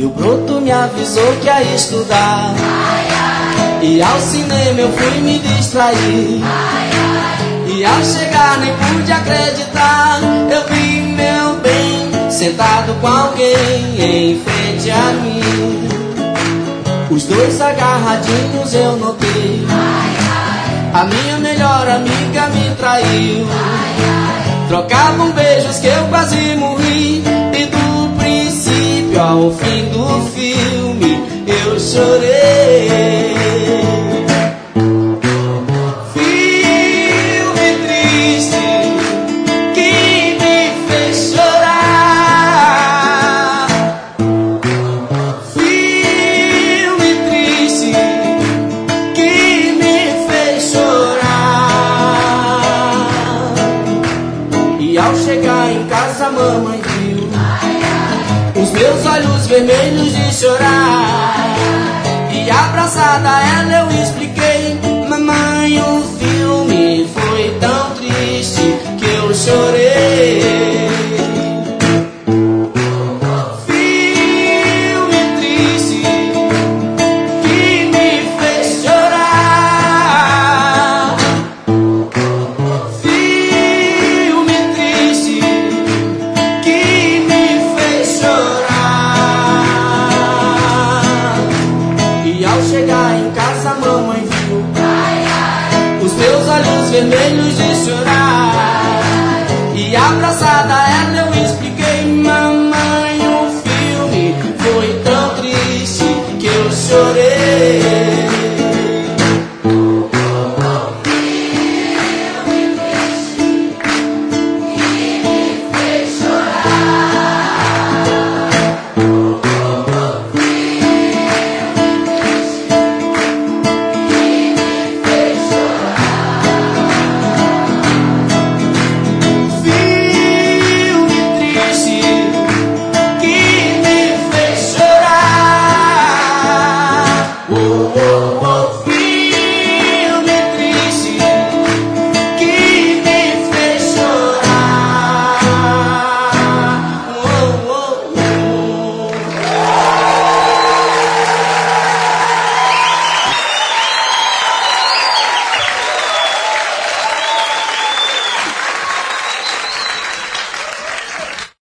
o broto me avisou que ia estudar. E ao cinema eu fui me distrair. E ao chegar nem pude acreditar. Eu vi meu bem sentado com alguém em frente a mim. Os dois agarradinhos eu notei. A minha melhor amiga me traiu. Trocavam beijos que eu quase morri. E do princípio ao fim do filme eu chorei. Filme triste que me fez chorar. Filme triste que me fez chorar. E ao chegar em casa a mamãe viu os meus olhos vermelhos de chorar. E abraçada a ela eu expliquei: mamãe, o filme foi tão triste que eu chorei. Filme triste que me fez chorar. Filme triste que me fez chorar. E ao chegar em casa a mamãe viu os meus olhos vermelhos de chorar. E abraçada a ela eu expliquei: mamãe,